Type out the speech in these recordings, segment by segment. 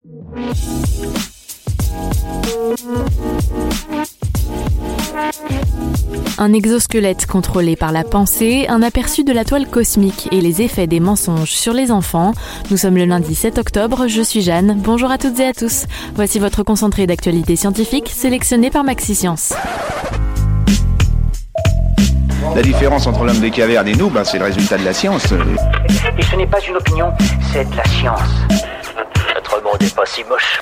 Un exosquelette contrôlé par la pensée, un aperçu de la toile cosmique et les effets des mensonges sur les enfants. Nous sommes le lundi 7 octobre, je suis Jeanne. Bonjour à toutes et à tous. Voici votre concentré d'actualité scientifique sélectionné par Maxi-Science. La différence entre l'homme des cavernes et nous, c'est le résultat de la science. Et ce n'est pas une opinion, c'est de la science. Notre monde n'est pas si moche.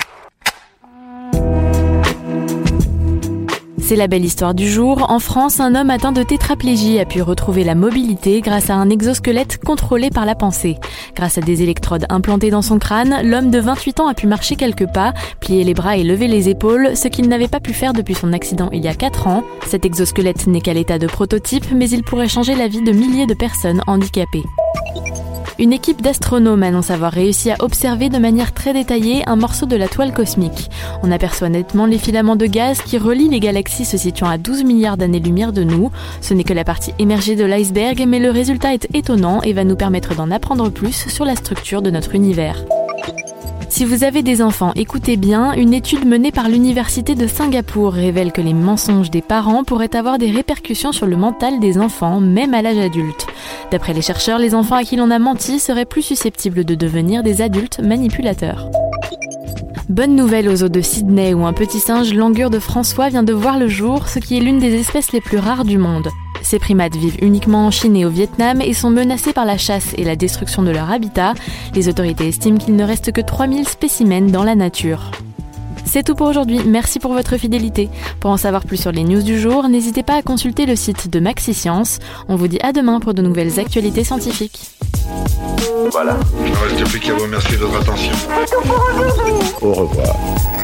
C'est la belle histoire du jour. En France, un homme atteint de tétraplégie a pu retrouver la mobilité grâce à un exosquelette contrôlé par la pensée. Grâce à des électrodes implantées dans son crâne, l'homme de 28 ans a pu marcher quelques pas, plier les bras et lever les épaules, ce qu'il n'avait pas pu faire depuis son accident il y a 4 ans. Cet exosquelette n'est qu'à l'état de prototype, mais il pourrait changer la vie de milliers de personnes handicapées. Une équipe d'astronomes annonce avoir réussi à observer de manière très détaillée un morceau de la toile cosmique. On aperçoit nettement les filaments de gaz qui relient les galaxies se situant à 12 milliards d'années-lumière de nous. Ce n'est que la partie émergée de l'iceberg, mais le résultat est étonnant et va nous permettre d'en apprendre plus sur la structure de notre univers. Si vous avez des enfants, écoutez bien, une étude menée par l'université de Singapour révèle que les mensonges des parents pourraient avoir des répercussions sur le mental des enfants, même à l'âge adulte. D'après les chercheurs, les enfants à qui l'on a menti seraient plus susceptibles de devenir des adultes manipulateurs. Bonne nouvelle aux eaux de Sydney où un petit singe langur de François vient de voir le jour, ce qui est l'une des espèces les plus rares du monde. Ces primates vivent uniquement en Chine et au Vietnam et sont menacés par la chasse et la destruction de leur habitat. Les autorités estiment qu'il ne reste que 3000 spécimens dans la nature. C'est tout pour aujourd'hui, merci pour votre fidélité. Pour en savoir plus sur les news du jour, n'hésitez pas à consulter le site de Maxi-Science. On vous dit à demain pour de nouvelles actualités scientifiques. Voilà. Il ne reste plus qu'à vous remercier de votre attention. Au revoir.